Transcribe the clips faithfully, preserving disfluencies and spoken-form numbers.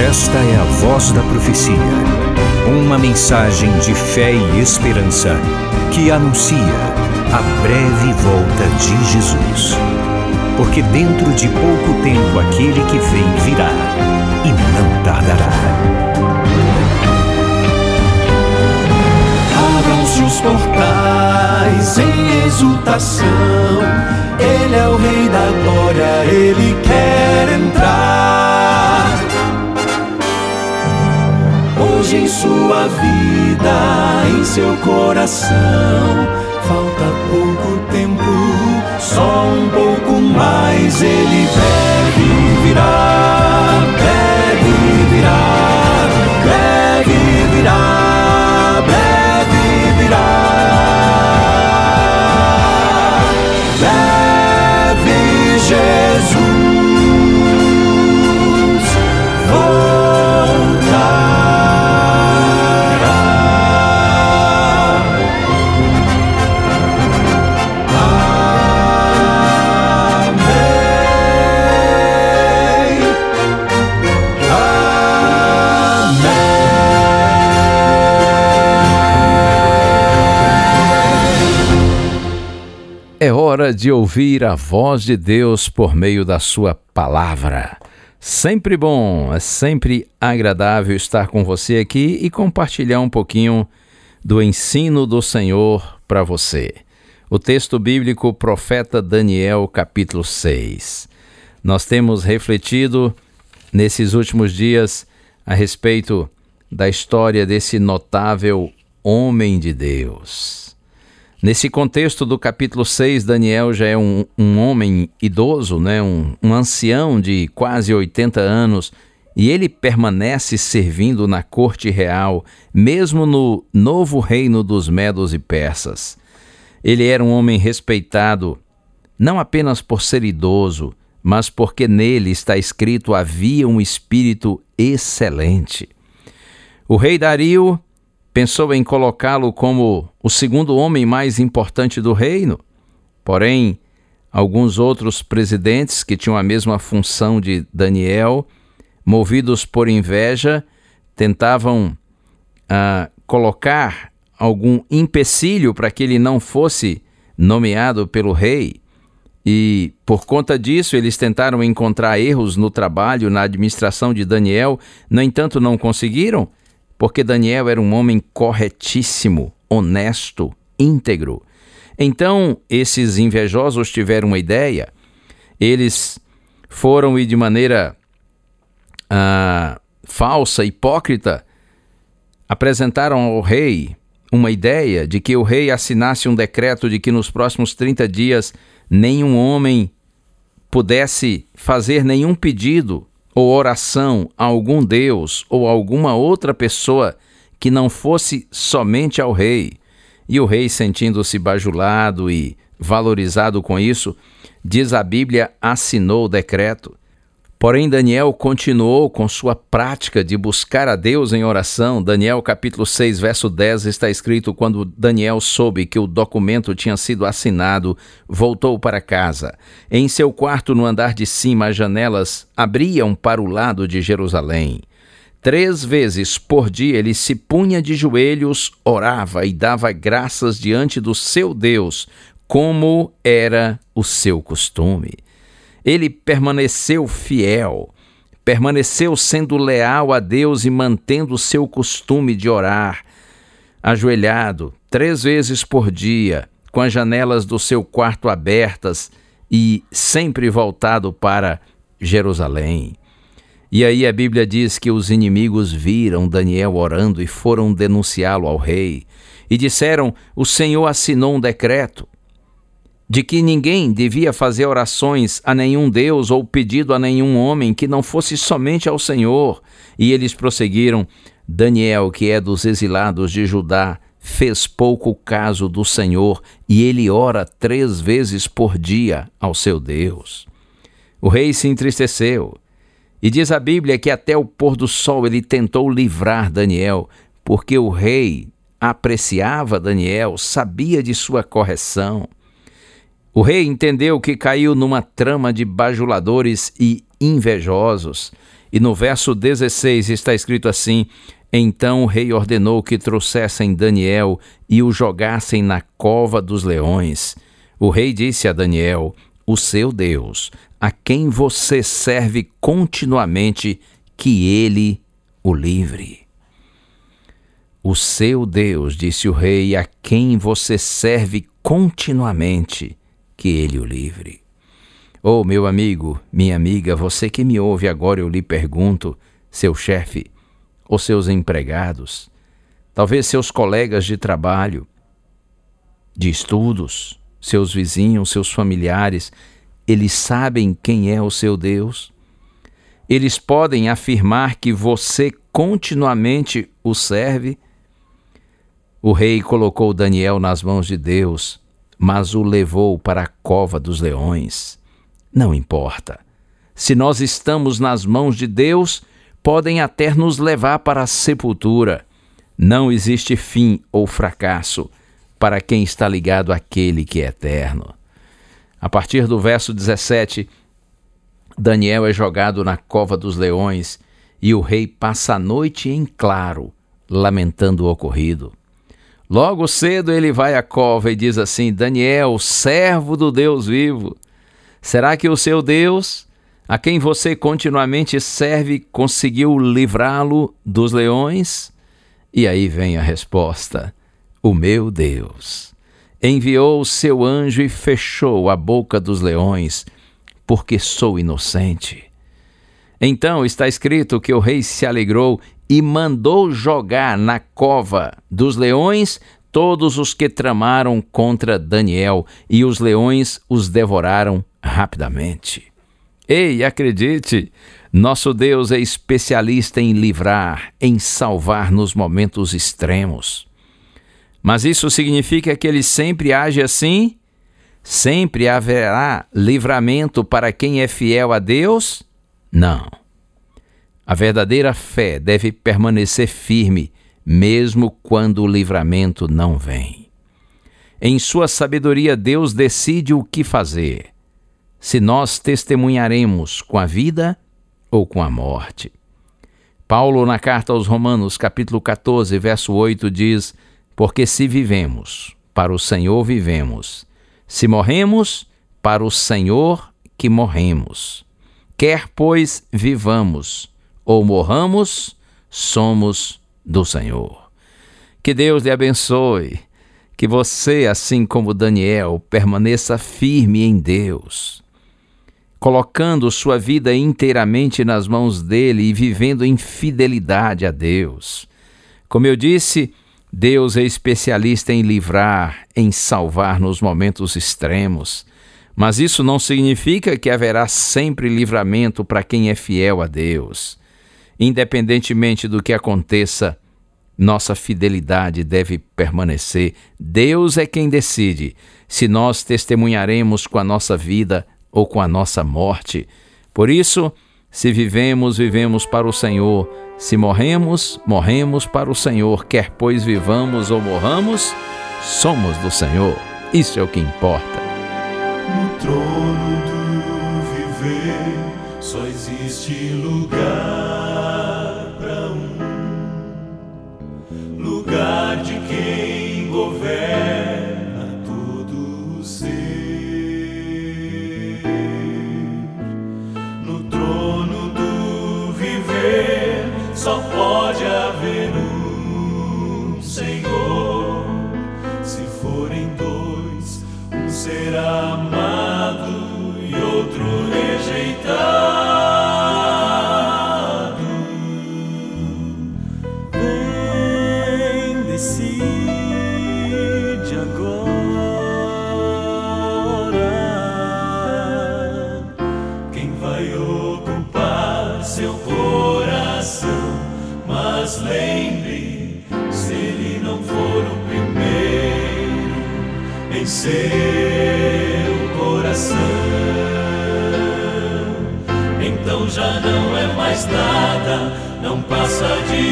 Esta é a Voz da Profecia, uma mensagem de fé e esperança que anuncia a breve volta de Jesus. Porque dentro de pouco tempo aquele que vem virá e não tardará. Abram-se os portais em exultação, Ele é o Rei da Glória, Ele quer entrar. Hoje em sua vida, em seu coração, falta pouco tempo, só um pouco mais. Ele deve virar, deve virar, deve virar, deve virar. Deve Jesus É hora de ouvir a voz de Deus por meio da sua palavra. Sempre bom, é sempre agradável estar com você aqui e compartilhar um pouquinho do ensino do Senhor para você. O texto bíblico, profeta Daniel, capítulo seis. Nós temos refletido nesses últimos dias a respeito da história desse notável homem de Deus. Nesse contexto do capítulo seis, Daniel já é um, um homem idoso, né? um, um ancião de quase oitenta anos, e ele permanece servindo na corte real, mesmo no novo reino dos Medos e Persas. Ele era um homem respeitado, não apenas por ser idoso, mas porque nele está escrito havia um espírito excelente. O rei Dario pensou em colocá-lo como o segundo homem mais importante do reino. Porém, alguns outros presidentes que tinham a mesma função de Daniel, movidos por inveja, tentavam ah, colocar algum empecilho para que ele não fosse nomeado pelo rei. E, por conta disso, eles tentaram encontrar erros no trabalho, na administração de Daniel. No entanto, não conseguiram, porque Daniel era um homem corretíssimo, honesto, íntegro. Então, esses invejosos tiveram uma ideia. Eles foram e de maneira ah, falsa, hipócrita, apresentaram ao rei uma ideia de que o rei assinasse um decreto de que nos próximos trinta dias nenhum homem pudesse fazer nenhum pedido ou oração a algum Deus ou a alguma outra pessoa que não fosse somente ao rei. E o rei, sentindo-se bajulado e valorizado com isso, diz a Bíblia, assinou o decreto. Porém, Daniel continuou com sua prática de buscar a Deus em oração. Daniel capítulo seis, verso dez, está escrito: quando Daniel soube que o documento tinha sido assinado, voltou para casa. Em seu quarto, no andar de cima, as janelas abriam para o lado de Jerusalém. Três vezes por dia ele se punha de joelhos, orava e dava graças diante do seu Deus, como era o seu costume. Ele permaneceu fiel, permaneceu sendo leal a Deus e mantendo o seu costume de orar, ajoelhado três vezes por dia, com as janelas do seu quarto abertas e sempre voltado para Jerusalém. E aí a Bíblia diz que os inimigos viram Daniel orando e foram denunciá-lo ao rei. E disseram: o Senhor assinou um decreto de que ninguém devia fazer orações a nenhum Deus ou pedido a nenhum homem que não fosse somente ao Senhor. E eles prosseguiram: Daniel, que é dos exilados de Judá, fez pouco caso do Senhor e ele ora três vezes por dia ao seu Deus. O rei se entristeceu e diz a Bíblia que até o pôr do sol ele tentou livrar Daniel, porque o rei apreciava Daniel, sabia de sua correção. O rei entendeu que caiu numa trama de bajuladores e invejosos. E no verso dezesseis está escrito assim: então o rei ordenou que trouxessem Daniel e o jogassem na cova dos leões. O rei disse a Daniel: o seu Deus, a quem você serve continuamente, que ele o livre. O seu Deus, disse o rei, a quem você serve continuamente, que ele o livre. Oh, meu amigo, minha amiga, você que me ouve agora, eu lhe pergunto, seu chefe, ou seus empregados, talvez seus colegas de trabalho, de estudos, seus vizinhos, seus familiares, eles sabem quem é o seu Deus? Eles podem afirmar que você continuamente o serve? O rei colocou Daniel nas mãos de Deus, mas o levou para a cova dos leões. Não importa. Se nós estamos nas mãos de Deus, podem até nos levar para a sepultura. Não existe fim ou fracasso para quem está ligado àquele que é eterno. A partir do verso dezessete, Daniel é jogado na cova dos leões e o rei passa a noite em claro, lamentando o ocorrido. Logo cedo ele vai à cova e diz assim: Daniel, servo do Deus vivo, será que o seu Deus, a quem você continuamente serve, conseguiu livrá-lo dos leões? E aí vem a resposta: o meu Deus enviou o seu anjo e fechou a boca dos leões, porque sou inocente. Então está escrito que o rei se alegrou e mandou jogar na cova dos leões todos os que tramaram contra Daniel, e os leões os devoraram rapidamente. Ei, acredite, nosso Deus é especialista em livrar, em salvar nos momentos extremos. Mas isso significa que ele sempre age assim? Sempre haverá livramento para quem é fiel a Deus? Não. A verdadeira fé deve permanecer firme, mesmo quando o livramento não vem. Em sua sabedoria, Deus decide o que fazer, se nós testemunharemos com a vida ou com a morte. Paulo, na carta aos Romanos, capítulo catorze, verso oito, diz: porque se vivemos, para o Senhor vivemos. Se morremos, para o Senhor que morremos. Quer, pois, vivamos ou morramos, somos do Senhor. Que Deus lhe abençoe, que você, assim como Daniel, permaneça firme em Deus, colocando sua vida inteiramente nas mãos dele e vivendo em fidelidade a Deus. Como eu disse, Deus é especialista em livrar, em salvar nos momentos extremos, mas isso não significa que haverá sempre livramento para quem é fiel a Deus. Independentemente do que aconteça, nossa fidelidade deve permanecer. Deus é quem decide se nós testemunharemos com a nossa vida ou com a nossa morte. Por isso, se vivemos, vivemos para o Senhor. Se morremos, morremos para o Senhor. Quer pois vivamos ou morramos, somos do Senhor. Isso é o que importa. No trono do viver só existe lugar para um, lugar de quem governa todo o ser. No trono do viver só pode haver um Senhor. Se forem dois, um será amado e outro rejeitado. Vem, decide agora quem vai ocupar seu coração. Mas lembre, se ele não for o primeiro em seu coração, então já não é mais nada, não passa de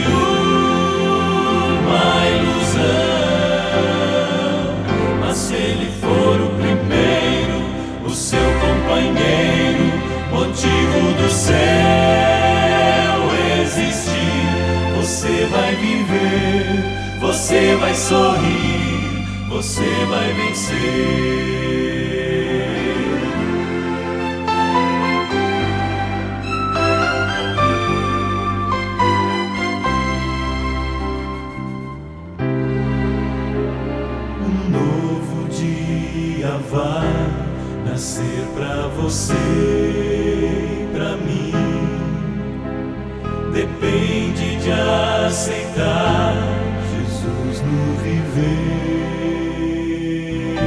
uma ilusão. Mas se ele for o primeiro, o seu companheiro, motivo do céu viver, você vai sorrir, você vai vencer. Um novo dia vai nascer pra você e pra mim. Depende de aceitar Jesus no viver.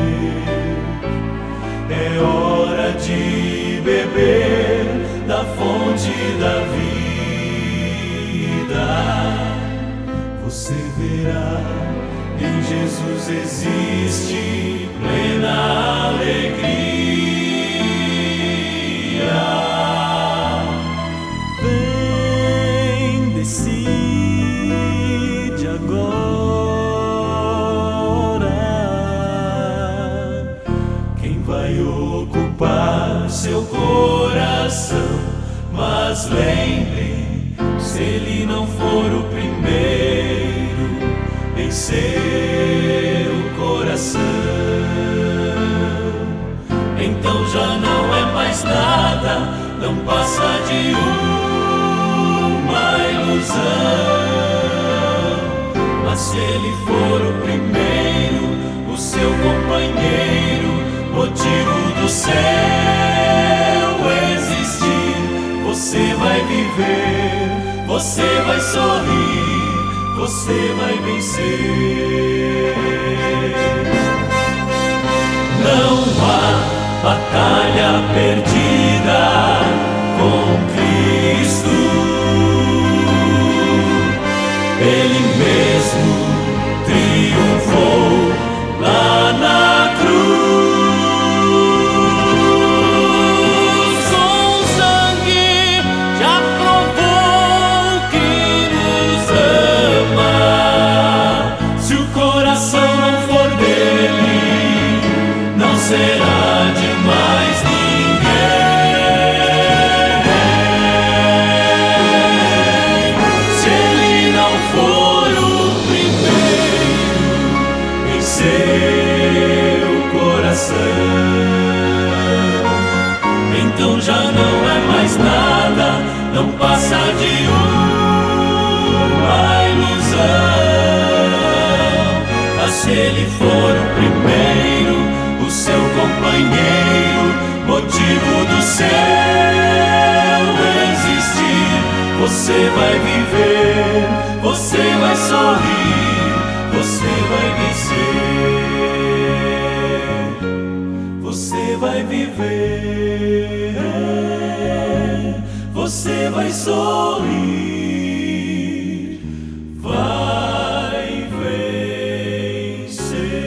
É hora de beber da fonte da vida. Você verá, em Jesus existe plena alegria. Vem, decide agora quem vai ocupar seu coração. Mas lembre, se ele não for o primeiro em seu coração, então já não é mais nada, não passa de uma ilusão. Mas se ele for o primeiro, o seu companheiro, motivo do céu existir, você vai viver, você vai sorrir, você vai vencer. Não há batalha perdida com Cristo. Ele mesmo triunfou lá na cruz. Com sangue já provou que nos ama. Se o coração não for dele, não será de mais ninguém. Se ele não for o primeiro em seu coração, então já não é mais nada, não passa de uma ilusão. Mas se ele for o primeiro, o seu companheiro, motivo do céu existir, você vai viver, você vai sorrir, você vai vencer. Você vai viver, você vai sorrir, vai vencer.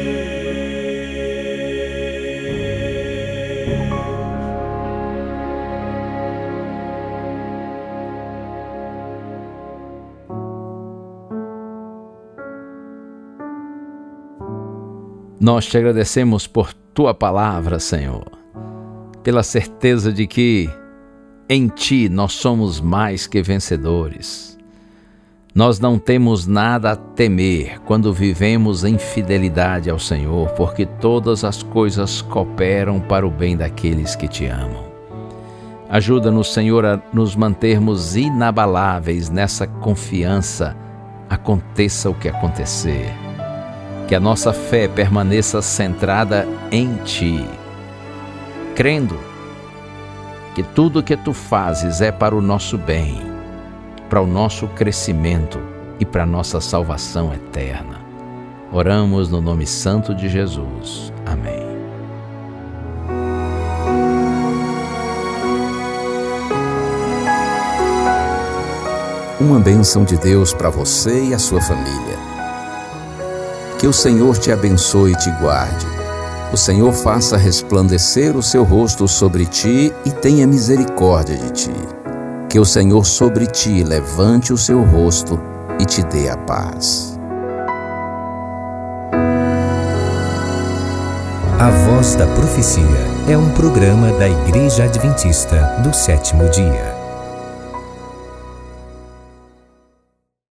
Nós te agradecemos por tua palavra, Senhor, pela certeza de que em ti nós somos mais que vencedores. Nós não temos nada a temer quando vivemos em fidelidade ao Senhor, porque todas as coisas cooperam para o bem daqueles que te amam. Ajuda-nos, Senhor, a nos mantermos inabaláveis nessa confiança, aconteça o que acontecer. Que a nossa fé permaneça centrada em Ti, crendo que tudo o que Tu fazes é para o nosso bem, para o nosso crescimento e para a nossa salvação eterna. Oramos no nome santo de Jesus. Amém. Uma bênção de Deus para você e a sua família. Que o Senhor te abençoe e te guarde. O Senhor faça resplandecer o seu rosto sobre ti e tenha misericórdia de ti. Que o Senhor sobre ti levante o seu rosto e te dê a paz. A Voz da Profecia é um programa da Igreja Adventista do Sétimo Dia.